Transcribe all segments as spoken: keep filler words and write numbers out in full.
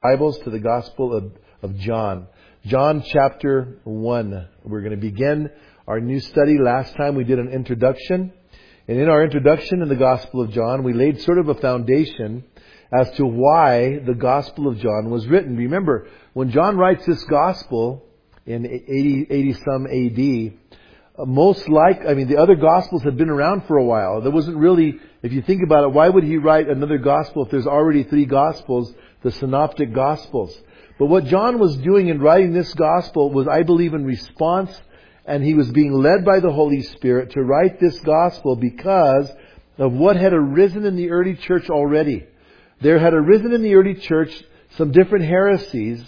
Bibles to the Gospel of, of John. John chapter one. We're going to begin our new study. Last time we did an introduction. And in our introduction in the Gospel of John, we laid sort of a foundation as to why the Gospel of John was written. Remember, when John writes this Gospel in eighty, eighty some A D, most like, I mean, the other Gospels had been around for a while. There wasn't really, if you think about it, why would he write another Gospel if there's already three Gospels, the Synoptic Gospels? But what John was doing in writing this Gospel was, I believe, in response, and he was being led by the Holy Spirit to write this Gospel because of what had arisen in the early church already. There had arisen in the early church some different heresies,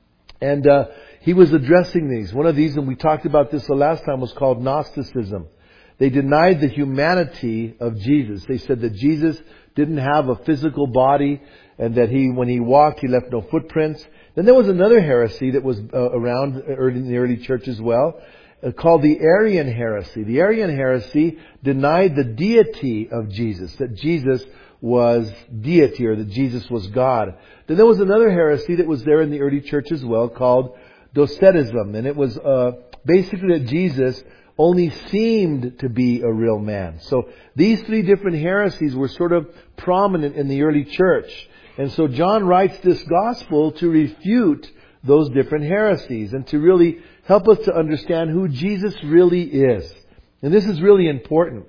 and uh, he was addressing these. One of these, and we talked about this the last time, was called Gnosticism. They denied the humanity of Jesus. They said that Jesus didn't have a physical body and that he, when he walked, he left no footprints. Then there was another heresy that was uh, around early, in the early church as well, uh, called the Arian heresy. The Arian heresy denied the deity of Jesus, that Jesus was deity or that Jesus was God. Then there was another heresy that was there in the early church as well called Docetism, and it was uh, basically that Jesus only seemed to be a real man. So these three different heresies were sort of prominent in the early church. And so John writes this gospel to refute those different heresies and to really help us to understand who Jesus really is. And this is really important.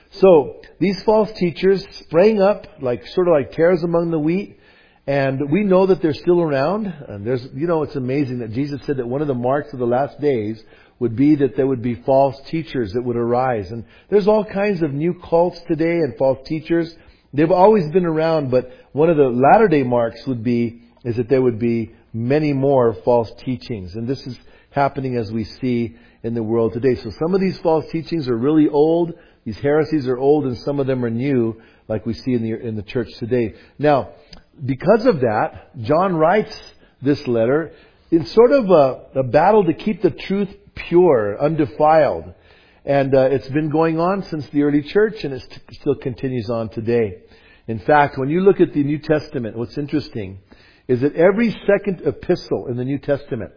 So these false teachers sprang up like sort of like tares among the wheat. And we know that they're still around. And there's, you know, it's amazing that Jesus said that one of the marks of the last days would be that there would be false teachers that would arise. And there's all kinds of new cults today and false teachers. They've always been around, but one of the latter day marks would be, is that there would be many more false teachings. And this is happening as we see in the world today. So some of these false teachings are really old. These heresies are old, and some of them are new, like we see in the, in the church today. Now, because of that, John writes this letter in sort of a, a battle to keep the truth pure, undefiled. And uh, it's been going on since the early church, and it st- still continues on today. In fact, when you look at the New Testament, what's interesting is that every second epistle in the New Testament,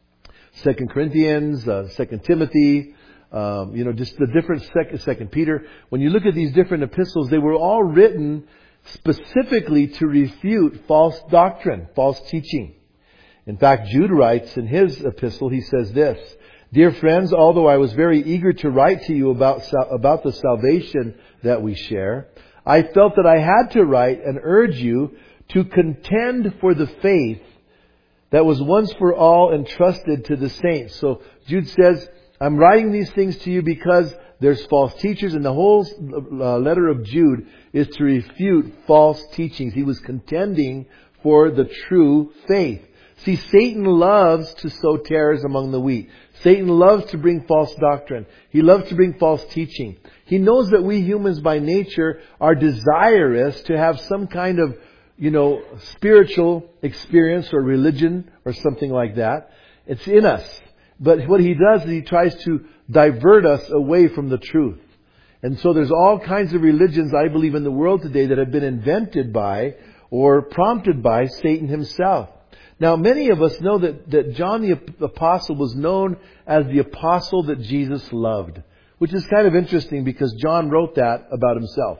Second Corinthians, uh, Second Timothy, um, you know, just the different Second, Second Peter, when you look at these different epistles, they were all written specifically to refute false doctrine, false teaching. In fact, Jude writes in his epistle, he says this: "Dear friends, although I was very eager to write to you about, about the salvation that we share, I felt that I had to write and urge you to contend for the faith that was once for all entrusted to the saints." So Jude says, I'm writing these things to you because there's false teachers, and the whole uh, letter of Jude is to refute false teachings. He was contending for the true faith. See, Satan loves to sow tares among the wheat. Satan loves to bring false doctrine. He loves to bring false teaching. He knows that we humans by nature are desirous to have some kind of, you know, spiritual experience or religion or something like that. It's in us. But what he does is he tries to divert us away from the truth. And so there's all kinds of religions, I believe, in the world today that have been invented by or prompted by Satan himself. Now, many of us know that, that John the Apostle was known as the apostle that Jesus loved, which is kind of interesting because John wrote that about himself.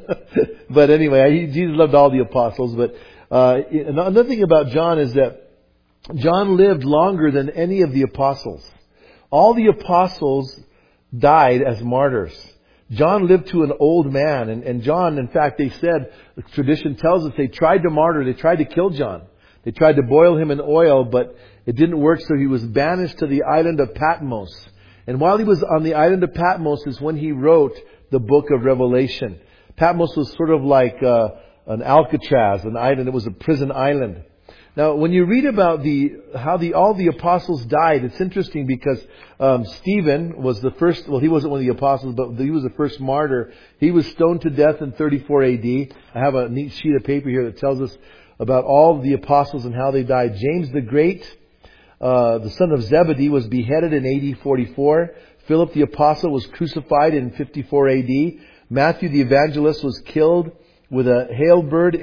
But anyway, he, Jesus loved all the apostles. But uh, another thing about John is that John lived longer than any of the apostles. All the apostles died as martyrs. John lived to an old man. And, and John, in fact, they said, the tradition tells us they tried to martyr, they tried to kill John. They tried to boil him in oil, but it didn't work, so he was banished to the island of Patmos. And while he was on the island of Patmos is when he wrote the book of Revelation. Patmos was sort of like uh, an Alcatraz, an island. It was a prison island. Now, when you read about the how the all the apostles died, it's interesting because um, Stephen was the first. Well, he wasn't one of the apostles, but he was the first martyr. He was stoned to death in thirty-four A D. I have a neat sheet of paper here that tells us about all the apostles and how they died. James the Great, uh, the son of Zebedee, was beheaded in A D forty-four. Philip the apostle was crucified in fifty-four A D. Matthew the evangelist was killed with a halberd in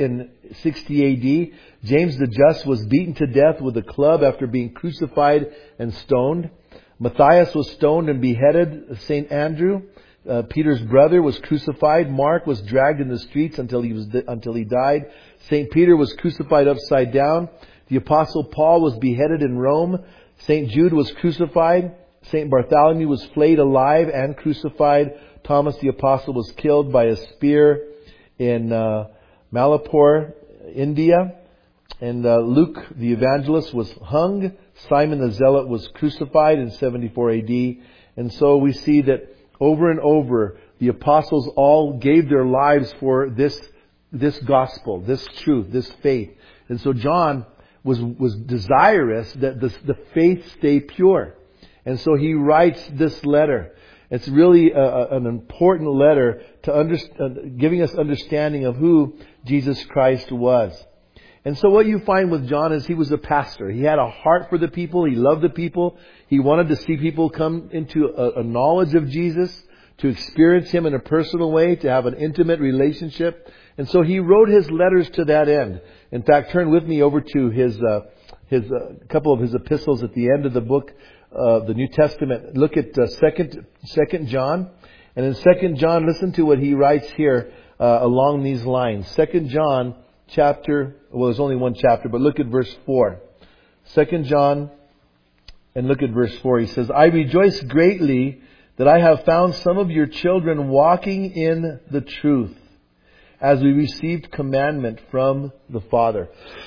sixty A D, James the Just was beaten to death with a club after being crucified and stoned. Matthias was stoned and beheaded. Saint Andrew, uh, Peter's brother, was crucified. Mark was dragged in the streets until he was until he died. Saint Peter was crucified upside down. The Apostle Paul was beheaded in Rome. Saint Jude was crucified. Saint Bartholomew was flayed alive and crucified. Thomas the Apostle was killed by a spear in uh, Malapur, India. And uh, Luke the Evangelist was hung. Simon the Zealot was crucified in seventy-four A D. And so we see that over and over, the apostles all gave their lives for this this gospel, this truth, this faith. And so John was was desirous that the, the faith stay pure. And so he writes this letter. It's really a, a, an important letter to under, uh, giving us understanding of who Jesus Christ was. And so what you find with John is he was a pastor. He had a heart for the people. He loved the people. He wanted to see people come into a, a knowledge of Jesus, to experience Him in a personal way, to have an intimate relationship. And so he wrote his letters to that end. In fact, turn with me over to his uh, his uh, couple of his epistles at the end of the book, uh, the New Testament. Look at uh, second Second John, and in Second John, listen to what he writes here uh, along these lines. Second John chapter, well, there's only one chapter, but look at verse four. Second John, and look at verse four. He says, "I rejoice greatly that I have found some of your children walking in the truth, as we received commandment from the Father."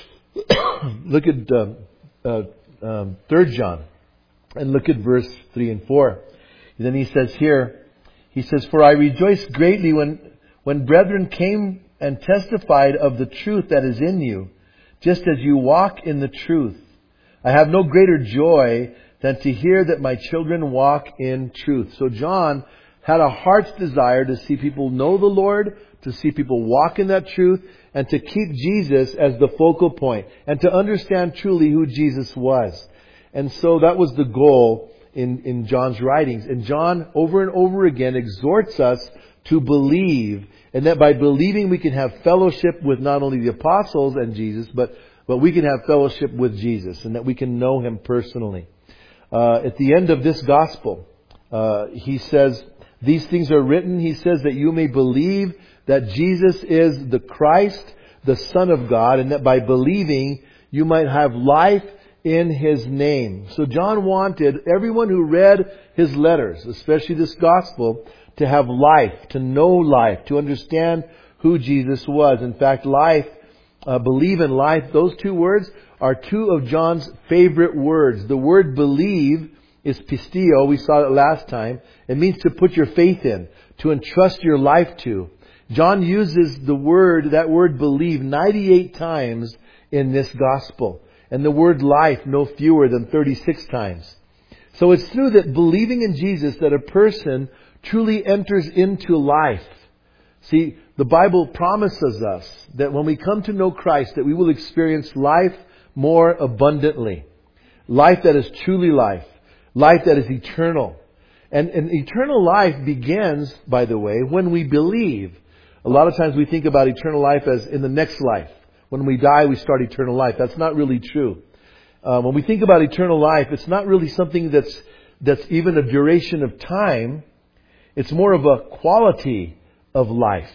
Look at uh, uh, um, Third John, and look at verse three and four. And then he says here, he says, "For I rejoiced greatly when when brethren came and testified of the truth that is in you, just as you walk in the truth. I have no greater joy than to hear that my children walk in truth." So John had a heart's desire to see people know the Lord, to see people walk in that truth, and to keep Jesus as the focal point, and to understand truly who Jesus was. And so that was the goal in, in John's writings. And John, over and over again, exhorts us to believe, and that by believing we can have fellowship with not only the apostles and Jesus, but, but we can have fellowship with Jesus, and that we can know Him personally. Uh, at the end of this gospel, uh, he says, "These things are written," he says, "that you may believe that Jesus is the Christ, the Son of God, and that by believing you might have life in His name." So John wanted everyone who read his letters, especially this gospel, to have life, to know life, to understand who Jesus was. In fact, life, uh, believe in life, those two words are two of John's favorite words. The word believe is pistio. We saw it last time. It means to put your faith in, to entrust your life to. John uses the word, that word believe, ninety-eight times in this gospel. And the word life no fewer than thirty-six times. So it's through that believing in Jesus that a person truly enters into life. See, the Bible promises us that when we come to know Christ, that we will experience life more abundantly. Life that is truly life. Life that is eternal. And, and eternal life begins, by the way, when we believe. A lot of times we think about eternal life as in the next life. When we die, we start eternal life. That's not really true. Uh, when we think about eternal life, it's not really something that's that's even a duration of time. It's more of a quality of life.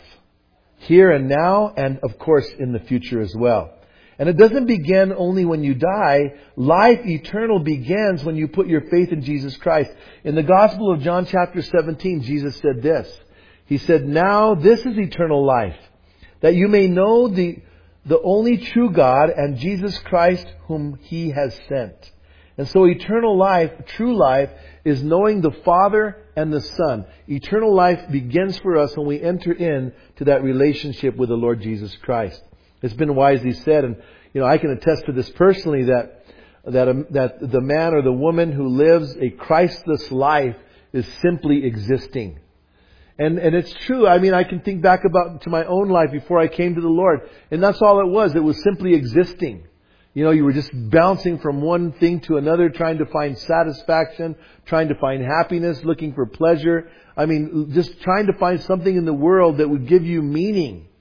Here and now, and of course in the future as well. And it doesn't begin only when you die. Life eternal begins when you put your faith in Jesus Christ. In the Gospel of John chapter seventeen, Jesus said this. He said, "Now this is eternal life, that you may know the, the only true God and Jesus Christ whom He has sent." And so eternal life, true life, is knowing the Father and the Son. Eternal life begins for us when we enter in to that relationship with the Lord Jesus Christ. It's been wisely said, and you know I can attest to this personally, that that um, that the man or the woman who lives a Christless life is simply existing. And and it's true. I mean, I can think back about to my own life before I came to the Lord, and that's all it was. It was simply existing. You know, you were just bouncing from one thing to another, trying to find satisfaction, trying to find happiness, looking for pleasure. I mean, just trying to find something in the world that would give you meaning.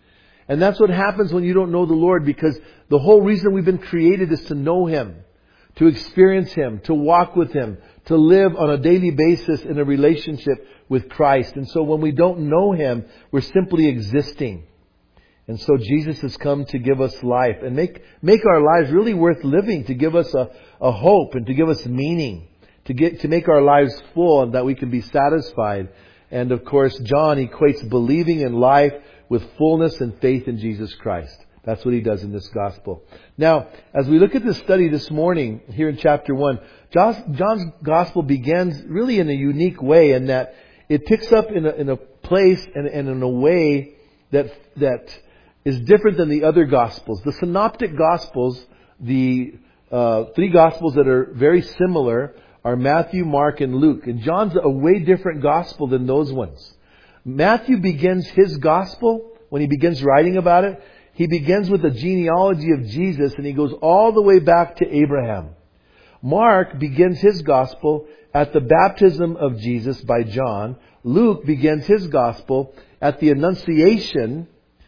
And that's what happens when you don't know the Lord, because the whole reason we've been created is to know Him, to experience Him, to walk with Him, to live on a daily basis in a relationship with Christ. And so when we don't know Him, we're simply existing. And so Jesus has come to give us life and make make our lives really worth living, to give us a, a hope and to give us meaning, to get to make our lives full and that we can be satisfied. And of course, John equates believing in life with fullness and faith in Jesus Christ. That's what he does in this gospel. Now, as we look at this study this morning here in chapter one, John's gospel begins really in a unique way, in that it picks up in a, in a place and, and in a way that that is different than the other Gospels. The Synoptic Gospels, the uh, three Gospels that are very similar, are Matthew, Mark, and Luke. And John's a way different Gospel than those ones. Matthew begins his Gospel, when he begins writing about it, he begins with the genealogy of Jesus, and he goes all the way back to Abraham. Mark begins his Gospel at the baptism of Jesus by John. Luke begins his Gospel at the Annunciation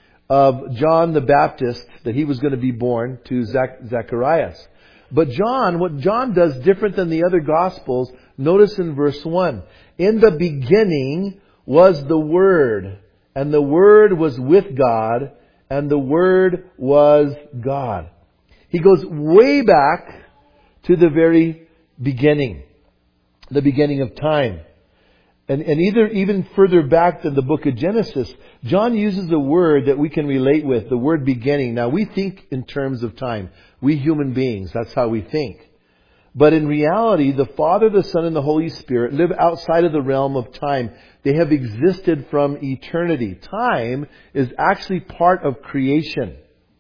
of John the Baptist, that he was going to be born to Zac- Zacharias. But John, what John does different than the other Gospels, notice in verse one. In the beginning was the Word, and the Word was with God, and the Word was God. He goes way back to the very beginning, the beginning of time. And, and either even further back than the book of Genesis, John uses a word that we can relate with, the word beginning. Now, we think in terms of time. We human beings, that's how we think. But in reality, the Father, the Son, and the Holy Spirit live outside of the realm of time. They have existed from eternity. Time is actually part of creation.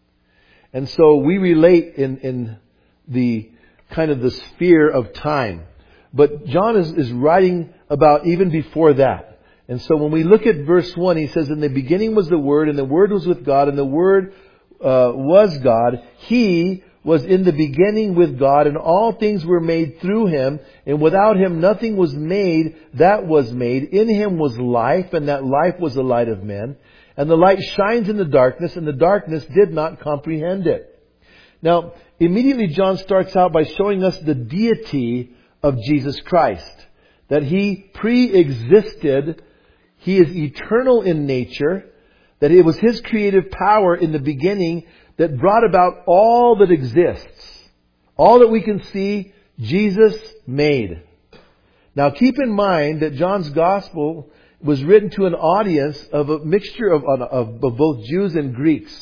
And so we relate in, in the kind of the sphere of time. But John is, is writing about even before that. And so when we look at verse one, he says, in the beginning was the Word, and the Word was with God, and the Word uh, was God. He was in the beginning with God, and all things were made through Him, and without Him nothing was made that was made. In Him was life, and that life was the light of men. And the light shines in the darkness, and the darkness did not comprehend it. Now, immediately John starts out by showing us the deity of Jesus Christ. That He pre-existed, He is eternal in nature, that it was His creative power in the beginning that brought about all that exists. All that we can see, Jesus made. Now keep in mind that John's Gospel was written to an audience of a mixture of, of, of both Jews and Greeks.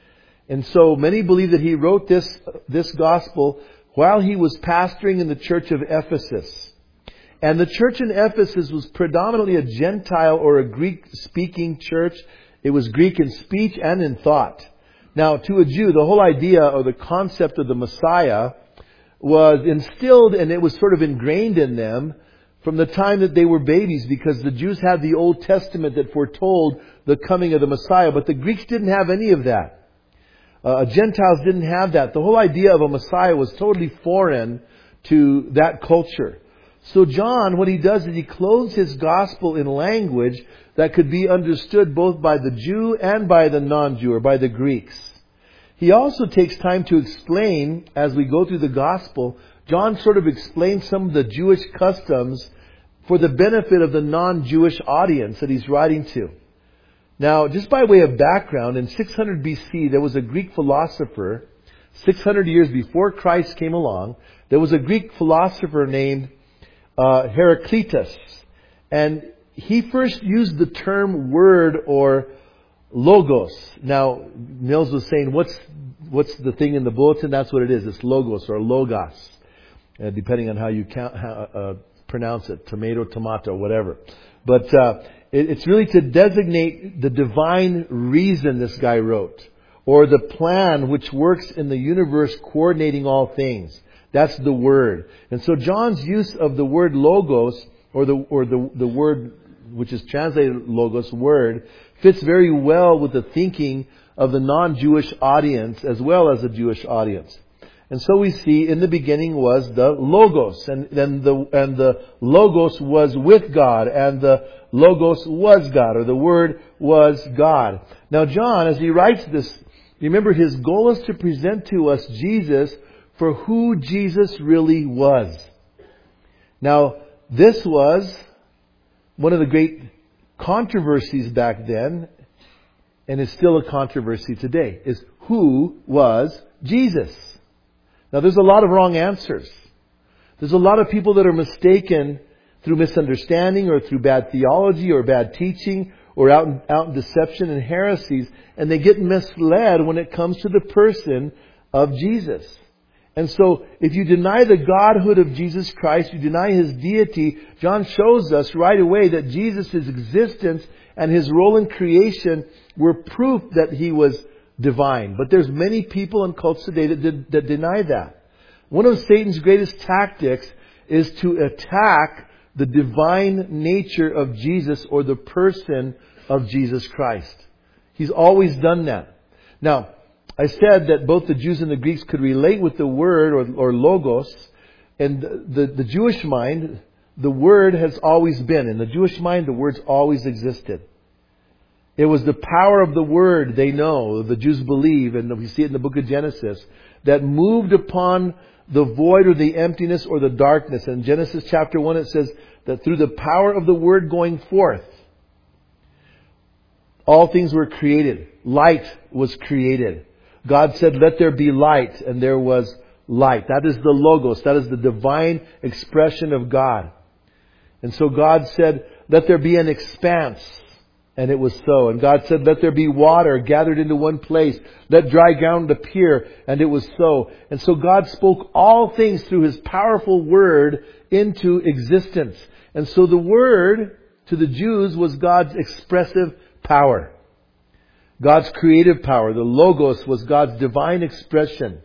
And so many believe that he wrote this, this Gospel while he was pastoring in the church of Ephesus. And the church in Ephesus was predominantly a Gentile or a Greek-speaking church. It was Greek in speech and in thought. Now, to a Jew, the whole idea or the concept of the Messiah was instilled, and it was sort of ingrained in them from the time that they were babies, because the Jews had the Old Testament that foretold the coming of the Messiah. But the Greeks didn't have any of that. Uh, Gentiles didn't have that. The whole idea of a Messiah was totally foreign to that culture. So John, what he does is he clothes his gospel in language that could be understood both by the Jew and by the non-Jew, or by the Greeks. He also takes time to explain, as we go through the gospel, John sort of explains some of the Jewish customs for the benefit of the non-Jewish audience that he's writing to. Now, just by way of background, in six hundred B C, there was a Greek philosopher, six hundred years before Christ came along, there was a Greek philosopher named uh, Heraclitus. And he first used the term word or logos. Now, Mills was saying, what's what's the thing in the bulletin? That's what it is. It's logos or logos, uh, depending on how you count, how, uh, pronounce it. Tomato, tomato, whatever. But uh, it, it's really to designate the divine reason this guy wrote, or the plan which works in the universe coordinating all things. That's the word. And so John's use of the word logos, or the or the the word which is translated logos, word, fits very well with the thinking of the non-Jewish audience as well as the Jewish audience. And so we see in the beginning was the Logos, and then the and the Logos was with God, and the Logos was God, or the Word was God. Now John, as he writes this, remember his goal is to present to us Jesus for who Jesus really was. Now, this was one of the great controversies back then, and is still a controversy today, is who was Jesus? Now, there's a lot of wrong answers. There's a lot of people that are mistaken through misunderstanding or through bad theology or bad teaching or out in, out in deception and heresies, and they get misled when it comes to the person of Jesus. And so, if you deny the Godhood of Jesus Christ, you deny His deity, John shows us right away that Jesus' existence and His role in creation were proof that He was divine. But there's many people and cults today that, did, that deny that. One of Satan's greatest tactics is to attack the divine nature of Jesus or the person of Jesus Christ. He's always done that. Now, I said that both the Jews and the Greeks could relate with the word or, or logos. And the, the Jewish mind, the word has always been. In the Jewish mind, the word's always existed. It was the power of the word, they know, the Jews believe, and we see it in the book of Genesis, that moved upon the void or the emptiness or the darkness. In Genesis chapter one it says that through the power of the word going forth, all things were created. Light was created. God said, let there be light, and there was light. That is the Logos. That is the divine expression of God. And so God said, let there be an expanse. And it was so. And God said, let there be water gathered into one place. Let dry ground appear. And it was so. And so God spoke all things through His powerful Word into existence. And so the Word to the Jews was God's expressive power. God's creative power. The Logos was God's divine expression.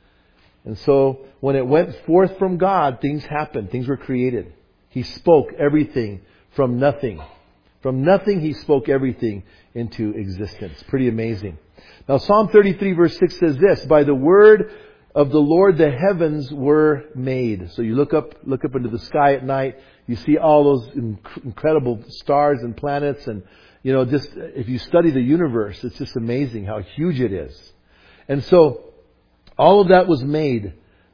And so when it went forth from God, things happened. Things were created. He spoke everything from nothing. From nothing He spoke everything into existence. Pretty amazing. Now Psalm thirty-three verse six says this, by the word of the Lord the heavens were made. So you look up, look up into the sky at night, you see all those inc- incredible stars and planets, and you know, just if you study the universe, it's just amazing how huge it is. And so all of that was made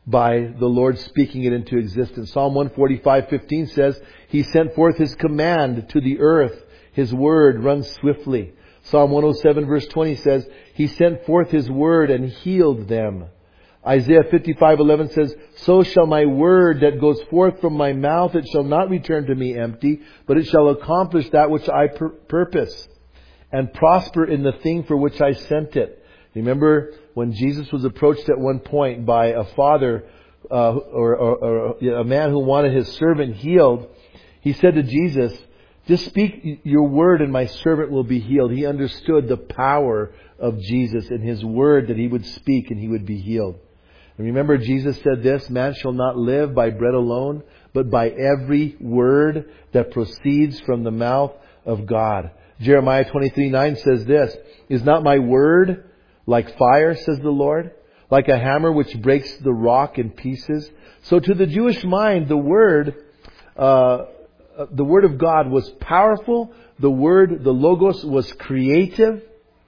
by the Lord speaking it into existence. Psalm one forty-five fifteen says, He sent forth His command to the earth. His word runs swiftly. Psalm one oh seven verse twenty says, He sent forth His word and healed them. Isaiah fifty-five eleven says, so shall my word that goes forth from my mouth, it shall not return to me empty, but it shall accomplish that which I pur- purpose and prosper in the thing for which I sent it. Remember when Jesus was approached at one point by a father uh, or, or, or a man who wanted his servant healed, he said to Jesus, just speak your word and my servant will be healed. He understood the power of Jesus and His word that He would speak and he would be healed. And remember Jesus said this, man shall not live by bread alone, but by every word that proceeds from the mouth of God. Jeremiah twenty-three nine says this, is not my word like fire, says the Lord, like a hammer which breaks the rock in pieces? So to the Jewish mind, the word, uh, the word of God was powerful. The word, the Logos, was creative.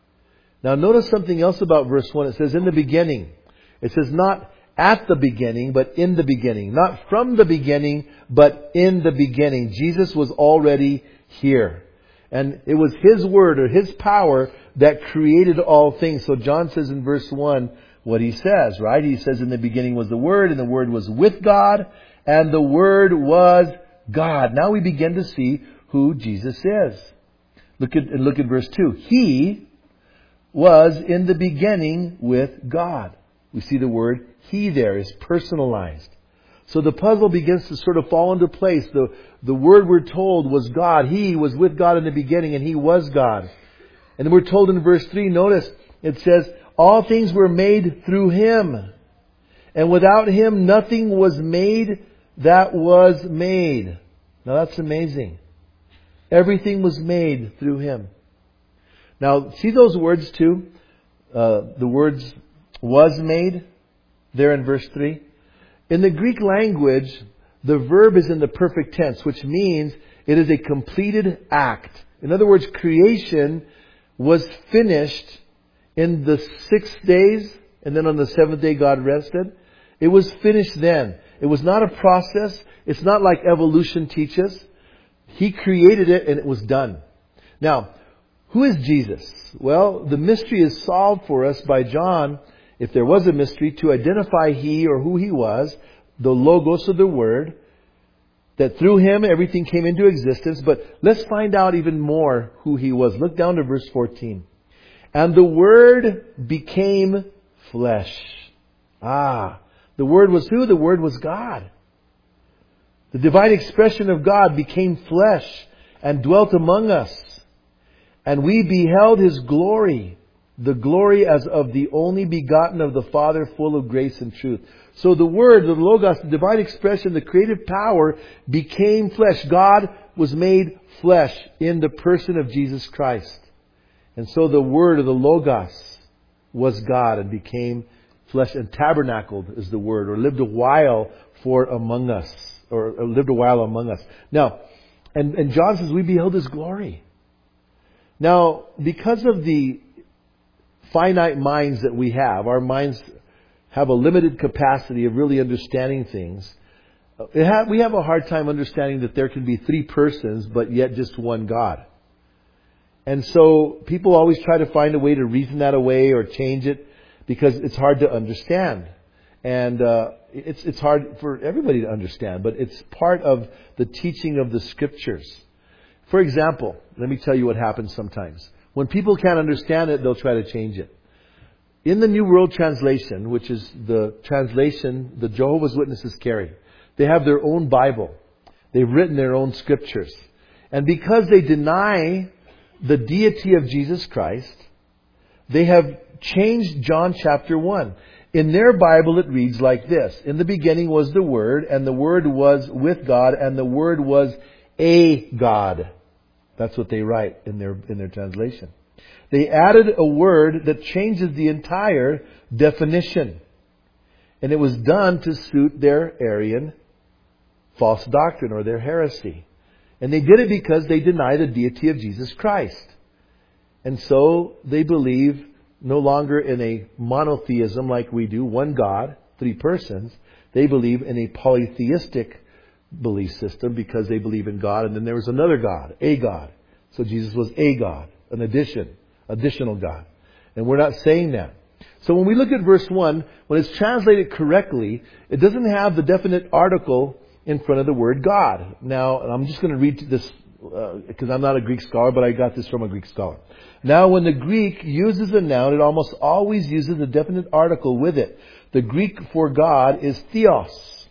Now notice something else about verse one. It says in the beginning. It says not at the beginning, but in the beginning. Not from the beginning, but in the beginning. Jesus was already here. And it was His word or His power that created all things. So John says in verse one what he says, right? He says in the beginning was the Word, and the Word was with God, and the Word was God. Now we begin to see who Jesus is. Look at, look at verse two. He was in the beginning with God. We see the word He there is personalized. So the puzzle begins to sort of fall into place. The, the word we're told was God. He was with God in the beginning and He was God. And then we're told in verse three, notice, it says, all things were made through Him. And without Him nothing was made that was made. Now that's amazing. Everything was made through Him. Now see those words too? Uh, the words was made there in verse three? In the Greek language, the verb is in the perfect tense, which means it is a completed act. In other words, creation was finished in the six days, and then on the seventh day God rested. It was finished then. It was not a process. It's not like evolution teaches. He created it and it was done. Now, who is Jesus? Well, the mystery is solved for us by John, if there was a mystery, to identify He or who He was, the Logos of the Word, that through Him everything came into existence. But let's find out even more who He was. Look down to verse fourteen. And the Word became flesh. Ah, the Word was who? The Word was God. The divine expression of God became flesh and dwelt among us. And we beheld His glory, the glory as of the only begotten of the Father, full of grace and truth. So the Word, the Logos, the divine expression, the creative power became flesh. God was made flesh in the person of Jesus Christ. And so the Word of the Logos was God and became flesh and tabernacled is the word, or lived a while for among us, or, or lived a while among us. Now, and, and John says we beheld His glory. Now, because of the finite minds that we have, our minds have a limited capacity of really understanding things. It ha- we have a hard time understanding that there can be three persons, but yet just one God. And so people always try to find a way to reason that away or change it because it's hard to understand. And uh, it's it's hard for everybody to understand, but it's part of the teaching of the Scriptures. For example, let me tell you what happens sometimes. When people can't understand it, they'll try to change it. In the New World Translation, which is the translation the Jehovah's Witnesses carry, they have their own Bible. They've written their own Scriptures. And because they deny the deity of Jesus Christ, they have changed John chapter one. In their Bible it reads like this: in the beginning was the Word, and the Word was with God, and the Word was a God. That's what they write in their in their translation. They added a word that changes the entire definition. And it was done to suit their Arian false doctrine or their heresy. And they did it because they deny the deity of Jesus Christ. And so they believe no longer in a monotheism like we do, one God, three persons. They believe in a polytheistic belief system because they believe in God, and then there was another God, a God. So Jesus was a God, an addition, additional God. And we're not saying that. So when we look at verse one, when it's translated correctly, it doesn't have the definite article in front of the word God. Now, I'm just going to read this uh, because I'm not a Greek scholar, but I got this from a Greek scholar. Now, when the Greek uses a noun, it almost always uses a definite article with it. The Greek for God is theos.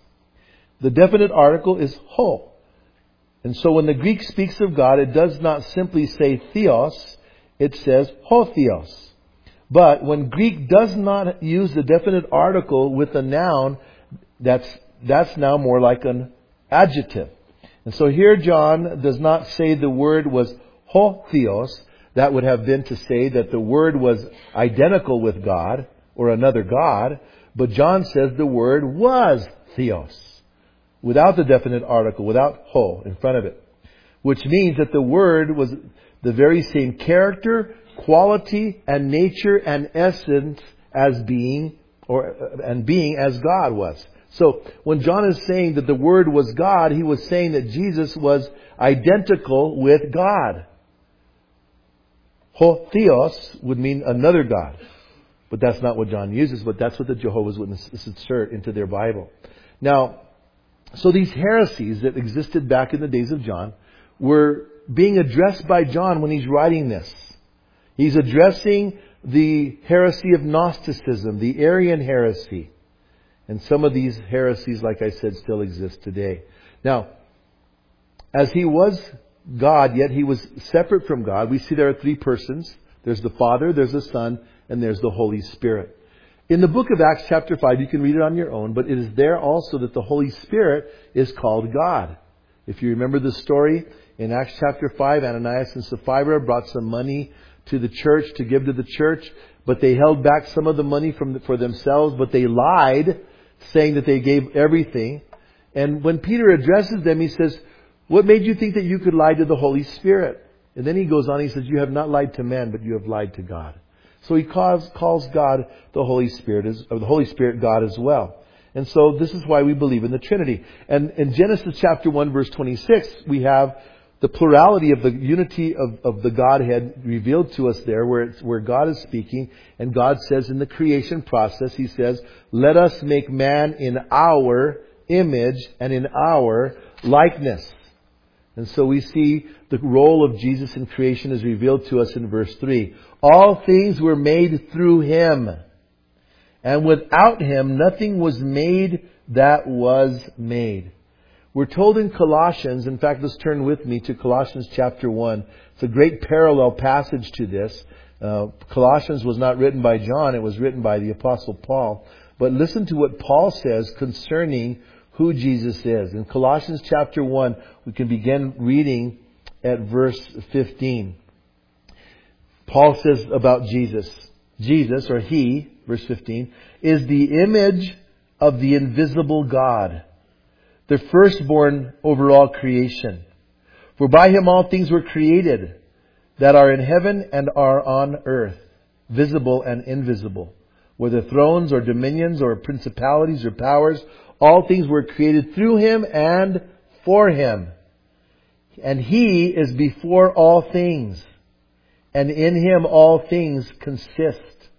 The definite article is ho. And so when the Greek speaks of God, it does not simply say theos, it says ho theos. But when Greek does not use the definite article with a noun, that's that's now more like an adjective. And so here John does not say the word was ho theos. That would have been to say that the word was identical with God or another God. But John says the word was theos, without the definite article, without ho in front of it. Which means that the Word was the very same character, quality, and nature and essence as being, or and being as God was. So when John is saying that the Word was God, he was saying that Jesus was identical with God. Ho theos would mean another God. But that's not what John uses, but that's what the Jehovah's Witnesses insert into their Bible. Now, so these heresies that existed back in the days of John were being addressed by John when he's writing this. He's addressing the heresy of Gnosticism, the Arian heresy. And some of these heresies, like I said, still exist today. Now, as he was God, yet he was separate from God, we see there are three persons. There's the Father, there's the Son, and there's the Holy Spirit. In the book of Acts chapter five, you can read it on your own, but it is there also that the Holy Spirit is called God. If you remember the story, in Acts chapter five, Ananias and Sapphira brought some money to the church to give to the church, but they held back some of the money from the, for themselves, but they lied, saying that they gave everything. And when Peter addresses them, he says, what made you think that you could lie to the Holy Spirit? And then he goes on, he says, you have not lied to man, but you have lied to God. So he calls, calls God the Holy Spirit, as, or the Holy Spirit God as well. And so this is why we believe in the Trinity. And in Genesis chapter one, verse twenty-six, we have the plurality of the unity of, of the Godhead revealed to us there, where it's, where God is speaking. And God says in the creation process, He says, let us make man in our image and in our likeness. And so we see the role of Jesus in creation is revealed to us in verse three. All things were made through Him, and without Him nothing was made that was made. We're told in Colossians, in fact, let's turn with me to Colossians chapter one. It's a great parallel passage to this. Uh, Colossians was not written by John, it was written by the Apostle Paul. But listen to what Paul says concerning who Jesus is. In Colossians chapter one, we can begin reading at verse fifteen. Paul says about Jesus, Jesus, or He, verse fifteen, is the image of the invisible God, the firstborn over all creation. For by Him all things were created, that are in heaven and are on earth, visible and invisible, whether thrones or dominions or principalities or powers. All things were created through Him and for Him. And He is before all things, and in Him all things consist.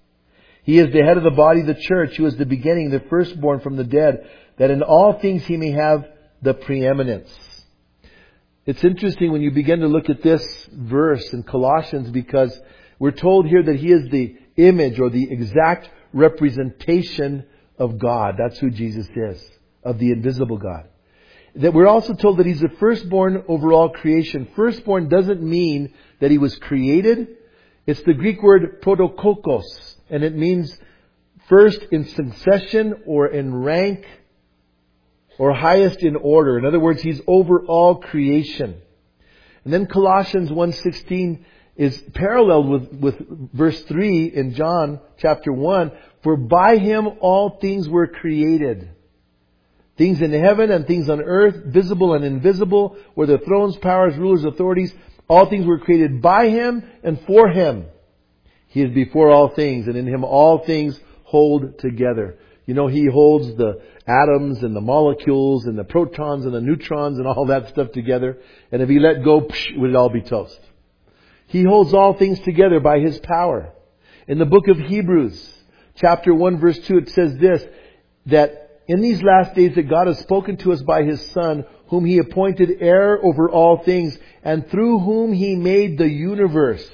He is the head of the body, the church, who is the beginning, the firstborn from the dead, that in all things He may have the preeminence. It's interesting when you begin to look at this verse in Colossians, because we're told here that He is the image or the exact representation of God. That's who Jesus is, of the invisible God. That we're also told that He's the firstborn over all creation. Firstborn doesn't mean that He was created. It's the Greek word protokokos, and it means first in succession or in rank or highest in order. In other words, He's over all creation. And then Colossians one sixteen is paralleled with, with verse three in John chapter one. For by Him all things were created. Things in heaven and things on earth, visible and invisible, whether thrones, powers, rulers, authorities. All things were created by Him and for Him. He is before all things, and in Him all things hold together. You know, He holds the atoms and the molecules and the protons and the neutrons and all that stuff together. And if He let go, psh, would it all be toast. He holds all things together by His power. In the book of Hebrews, chapter one, verse two, it says this, that in these last days that God has spoken to us by His Son, whom He appointed heir over all things, and through whom He made the universe.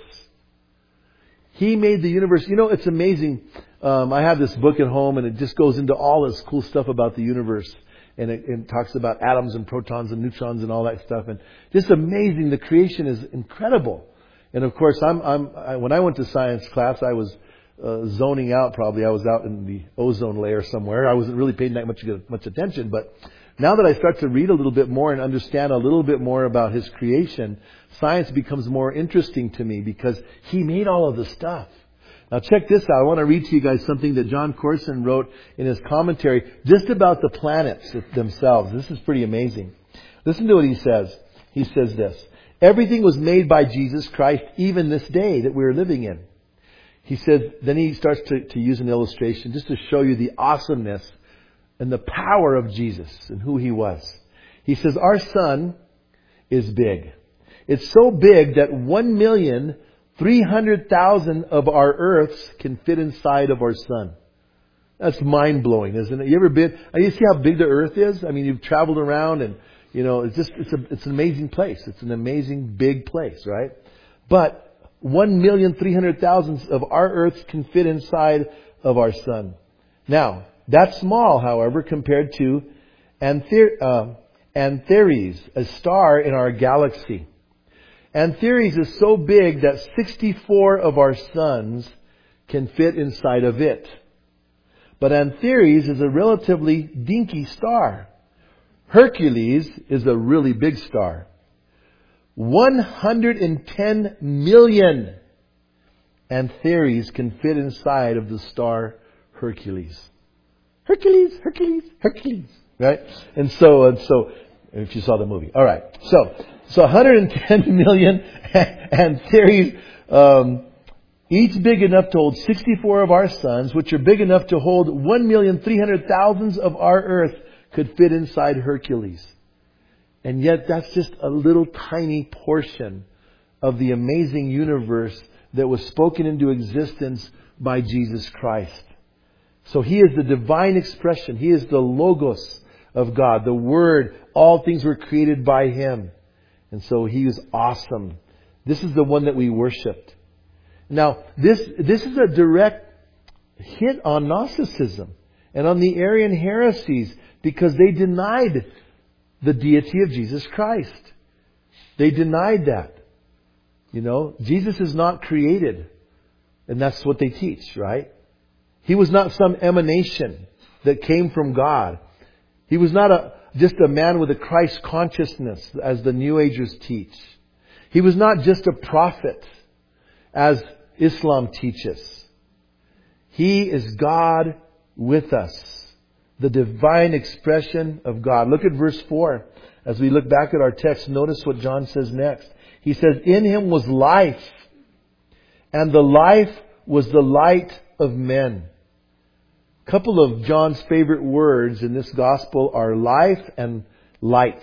He made the universe. You know, it's amazing. Um, I have this book at home, and it just goes into all this cool stuff about the universe. And it, it talks about atoms and protons and neutrons and all that stuff. And just amazing. The creation is incredible. And of course, I'm, I'm, I, when I went to science class, I was uh, zoning out probably. I was out in the ozone layer somewhere. I wasn't really paying that much, much attention. But now that I start to read a little bit more and understand a little bit more about His creation, science becomes more interesting to me because He made all of the stuff. Now check this out. I want to read to you guys something that John Corson wrote in his commentary just about the planets themselves. This is pretty amazing. Listen to what he says. He says this. Everything was made by Jesus Christ, even this day that we're living in. He says, then he starts to, to use an illustration just to show you the awesomeness and the power of Jesus and who He was. He says, our sun is big. It's so big that one million three hundred thousand of our Earths can fit inside of our sun. That's mind-blowing, isn't it? You ever been, you see how big the Earth is? I mean, you've traveled around and, you know, it's just, it's a, it's an amazing place. It's an amazing big place, right? But one million three hundred thousand of our Earths can fit inside of our sun. Now, that's small, however, compared to Anther- uh, Antares, a star in our galaxy. Antares is so big that sixty-four of our suns can fit inside of it. But Antares is a relatively dinky star. Hercules is a really big star. one hundred ten million Antares can fit inside of the star Hercules. Hercules, Hercules, Hercules. Right? And so, and so, if you saw the movie. All right. So, so one hundred ten million Antares, um, each big enough to hold sixty-four of our suns, which are big enough to hold one million three hundred thousand of our earth, could fit inside Hercules. And yet that's just a little tiny portion of the amazing universe that was spoken into existence by Jesus Christ. So He is the divine expression. He is the Logos of God, the Word. All things were created by Him. And so He is awesome. This is the one that we worshipped. Now, this this is a direct hit on Gnosticism and on the Arian heresies, because they denied the deity of Jesus Christ. They denied that. You know, Jesus is not created. And that's what they teach, right? He was not some emanation that came from God. He was not a just a man with a Christ consciousness, as the New Agers teach. He was not just a prophet, as Islam teaches. He is God with us. The divine expression of God. Look at verse four. As we look back at our text, notice what John says next. He says, in Him was life, and the life was the light of men. A couple of John's favorite words in this gospel are life and light.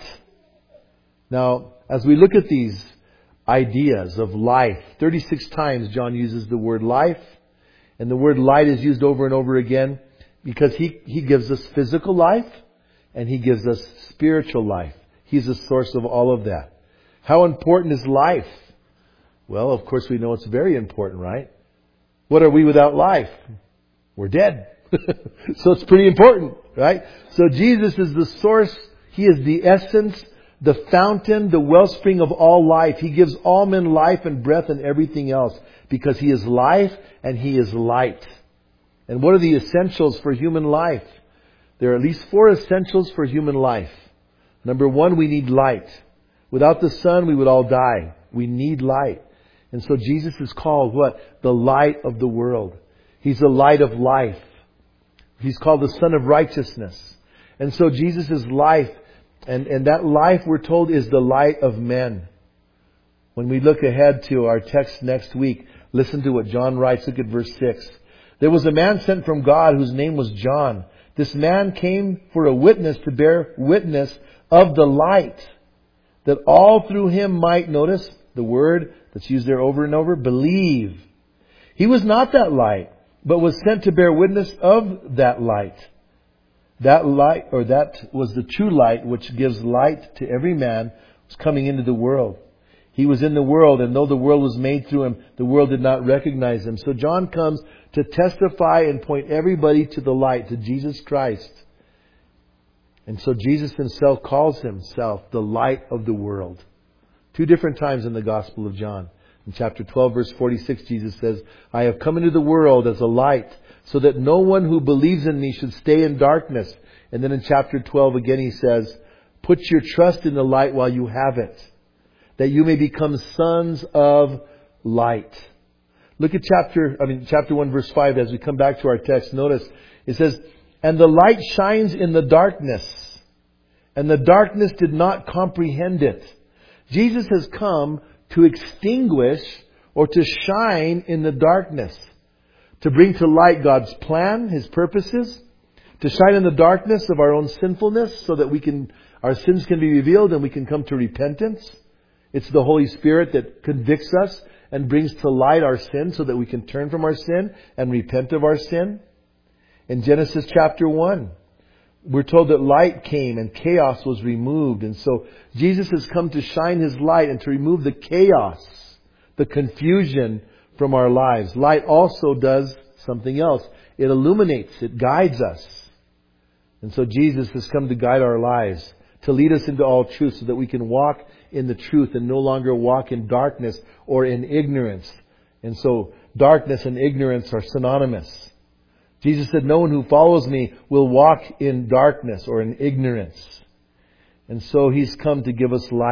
Now, as we look at these ideas of life, thirty-six times John uses the word life, and the word light is used over and over again because he, he gives us physical life and He gives us spiritual life. He's the source of all of that. How important is life? Well, of course we know it's very important, right? What are we without life? We're dead. So it's pretty important, right? So Jesus is the source. He is the essence, the fountain, the wellspring of all life. He gives all men life and breath and everything else because He is life and He is light. And what are the essentials for human life? There are at least four essentials for human life. Number one, we need light. Without the sun, we would all die. We need light. And so Jesus is called what? The light of the world. He's the light of life. He's called the Son of Righteousness. And so Jesus is life. And, and that life, we're told, is the light of men. When we look ahead to our text next week, listen to what John writes. Look at verse six. There was a man sent from God whose name was John. This man came for a witness to bear witness of the light, that all through him might, notice the word that's used there over and over, believe. He was not that light, but was sent to bear witness of that light. That light, or that was the true light, which gives light to every man who's coming into the world. He was in the world, and though the world was made through Him, the world did not recognize Him. So John comes to testify and point everybody to the light, to Jesus Christ. And so Jesus Himself calls Himself the light of the world. Two different times in the Gospel of John. In chapter twelve, verse forty-six, Jesus says, I have come into the world as a light, so that no one who believes in Me should stay in darkness. And then in chapter twelve again He says, put your trust in the light while you have it, that you may become sons of light. Look at chapter, I mean, chapter one, verse five, as we come back to our text. Notice, it says, and the light shines in the darkness, and the darkness did not comprehend it. Jesus has come to extinguish or to shine in the darkness, to bring to light God's plan, His purposes, to shine in the darkness of our own sinfulness so that we can, our sins can be revealed and we can come to repentance. It's the Holy Spirit that convicts us and brings to light our sin so that we can turn from our sin and repent of our sin. In Genesis chapter one, we're told that light came and chaos was removed. And so Jesus has come to shine His light and to remove the chaos, the confusion from our lives. Light also does something else. It illuminates, it guides us. And so Jesus has come to guide our lives, to lead us into all truth so that we can walk in the truth and no longer walk in darkness or in ignorance. And so darkness and ignorance are synonymous. Jesus said, no one who follows Me will walk in darkness or in ignorance. And so He's come to give us light.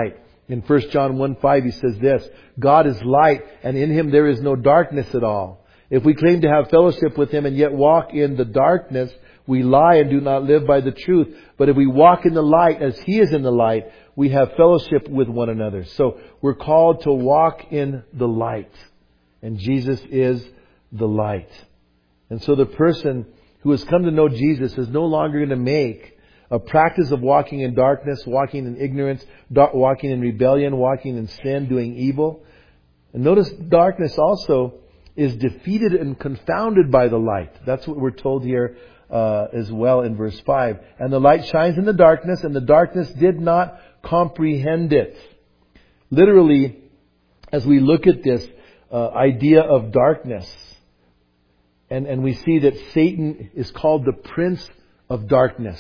In First John one five, he says this, God is light, and in Him there is no darkness at all. If we claim to have fellowship with Him and yet walk in the darkness, we lie and do not live by the truth. But if we walk in the light as He is in the light, we have fellowship with one another. So we're called to walk in the light. And Jesus is the light. And so the person who has come to know Jesus is no longer going to make a practice of walking in darkness, walking in ignorance, walking in rebellion, walking in sin, doing evil. And notice darkness also is defeated and confounded by the light. That's what we're told here uh, as well in verse five. And the light shines in the darkness, and the darkness did not comprehend it. Literally, as we look at this uh, idea of darkness, and, and we see that Satan is called the prince of darkness.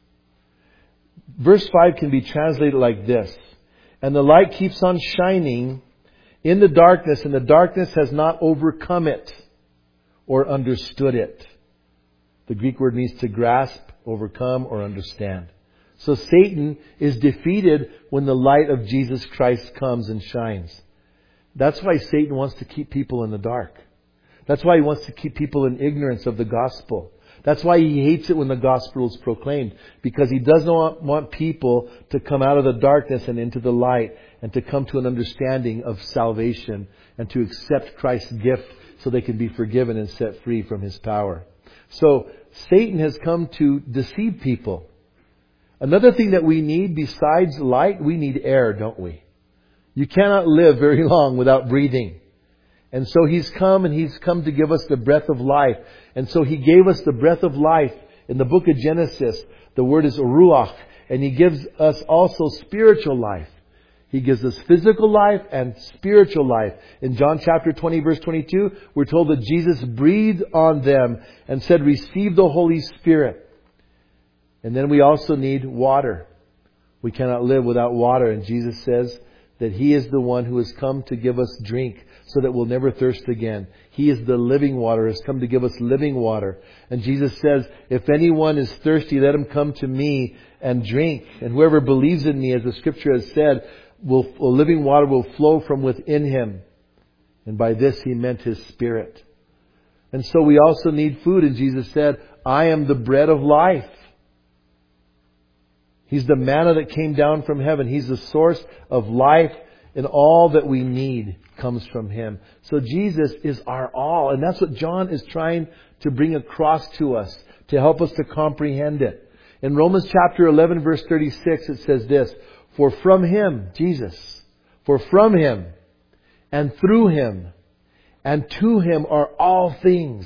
Verse five can be translated like this. And the light keeps on shining in the darkness, and the darkness has not overcome it or understood it. The Greek word means to grasp, overcome, or understand. So Satan is defeated when the light of Jesus Christ comes and shines. That's why Satan wants to keep people in the dark. That's why he wants to keep people in ignorance of the gospel. That's why he hates it when the gospel is proclaimed. Because he does not want people to come out of the darkness and into the light, and to come to an understanding of salvation, and to accept Christ's gift so they can be forgiven and set free from His power. So Satan has come to deceive people. Another thing that we need besides light, we need air, don't we? You cannot live very long without breathing. And so He's come, and He's come to give us the breath of life. And so He gave us the breath of life in the book of Genesis. The word is ruach. And He gives us also spiritual life. He gives us physical life and spiritual life. In John chapter twenty verse twenty-two, we're told that Jesus breathed on them and said, receive the Holy Spirit. And then we also need water. We cannot live without water. And Jesus says that He is the one who has come to give us drink so that we'll never thirst again. He is the living water, has come to give us living water. And Jesus says, if anyone is thirsty, let him come to me and drink. And whoever believes in me, as the Scripture has said, will, living water will flow from within him. And by this He meant His Spirit. And so we also need food. And Jesus said, I am the bread of life. He's the manna that came down from heaven. He's the source of life, and all that we need comes from Him. So Jesus is our all. And that's what John is trying to bring across to us, to help us to comprehend it. In Romans chapter eleven verse thirty-six, it says this, for from Him, Jesus, for from Him and through Him and to Him are all things.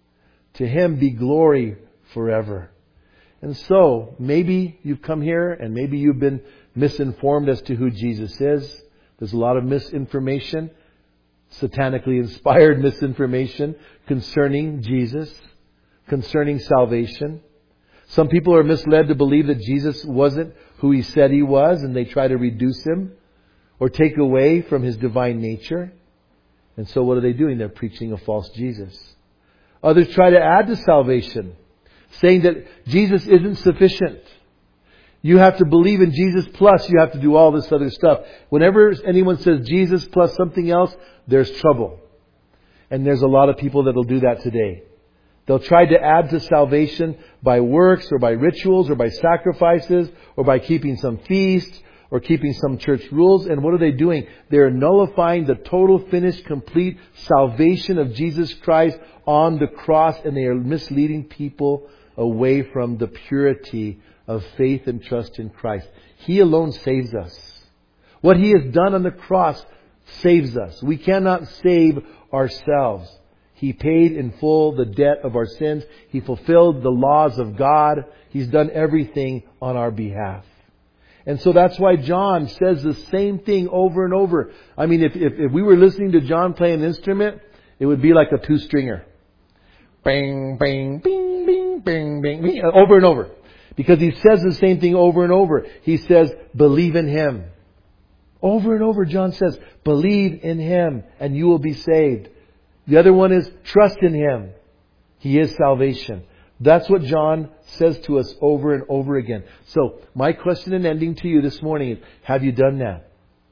To Him be glory forever. And so, maybe you've come here and maybe you've been misinformed as to who Jesus is. There's a lot of misinformation, satanically inspired misinformation concerning Jesus, concerning salvation. Some people are misled to believe that Jesus wasn't who He said He was, and they try to reduce Him or take away from His divine nature. And so what are they doing? They're preaching a false Jesus. Others try to add to salvation, saying that Jesus isn't sufficient. You have to believe in Jesus plus you have to do all this other stuff. Whenever anyone says Jesus plus something else, there's trouble. And there's a lot of people that will do that today. They'll try to add to salvation by works or by rituals or by sacrifices or by keeping some feasts or keeping some church rules. And what are they doing? They're nullifying the total, finished, complete salvation of Jesus Christ on the cross, and they are misleading people away from the purity of faith and trust in Christ. He alone saves us. What He has done on the cross saves us. We cannot save ourselves. He paid in full the debt of our sins. He fulfilled the laws of God. He's done everything on our behalf. And so that's why John says the same thing over and over. I mean, if, if, if we were listening to John play an instrument, it would be like a two-stringer. Bang, bang, bing, bing, bang, bang, bing, over and over. Because he says the same thing over and over. He says, believe in Him. Over and over, John says, believe in Him and you will be saved. The other one is trust in Him. He is salvation. That's what John says to us over and over again. So my question and ending to you this morning is, have you done that?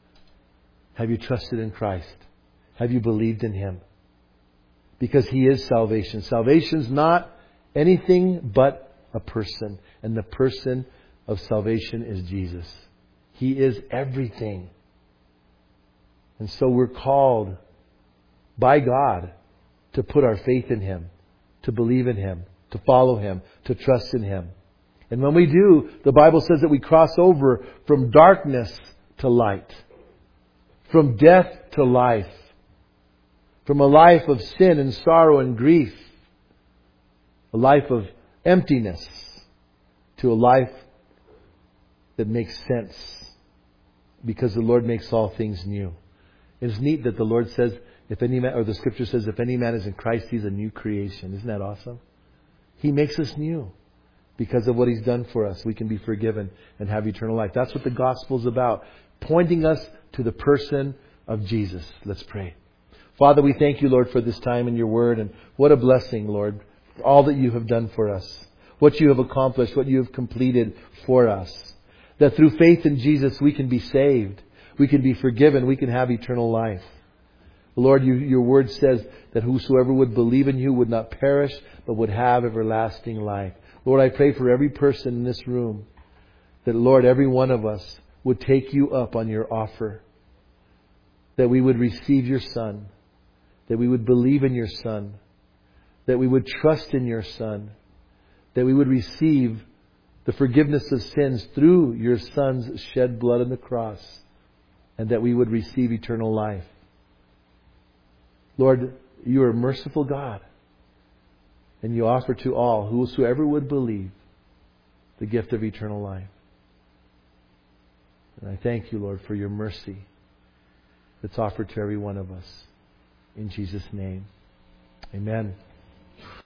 Have you trusted in Christ? Have you believed in Him? Because He is salvation. Salvation's not anything but a person. And the person of salvation is Jesus. He is everything. And so we're called by God to put our faith in Him, to believe in Him, to follow Him, to trust in Him. And when we do, the Bible says that we cross over from darkness to light, from death to life, from a life of sin and sorrow and grief, a life of emptiness, to a life that makes sense because the Lord makes all things new. It's neat that the Lord says, if any man, or the Scripture says, if any man is in Christ, he's a new creation. Isn't that awesome? He makes us new because of what He's done for us. We can be forgiven and have eternal life. That's what the gospel is about, pointing us to the person of Jesus. Let's pray. Father, we thank You, Lord, for this time in Your Word, and what a blessing, Lord, for all that You have done for us, what You have accomplished, what You have completed for us. That through faith in Jesus we can be saved, we can be forgiven, we can have eternal life. Lord, you, Your Word says that whosoever would believe in You would not perish, but would have everlasting life. Lord, I pray for every person in this room that, Lord, every one of us would take You up on Your offer, that we would receive Your Son, that we would believe in Your Son, that we would trust in Your Son, that we would receive the forgiveness of sins through Your Son's shed blood on the cross, and that we would receive eternal life. Lord, You are a merciful God, and You offer to all, whosoever would believe, the gift of eternal life. And I thank You, Lord, for Your mercy that's offered to every one of us. In Jesus' name, amen.